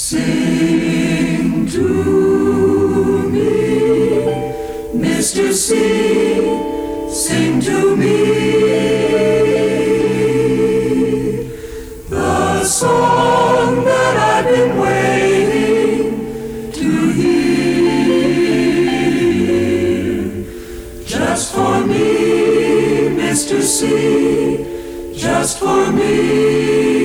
Sing to me, Mr. C, sing to me the song that I've been waiting to hear. Just for me, Mr. C, just for me.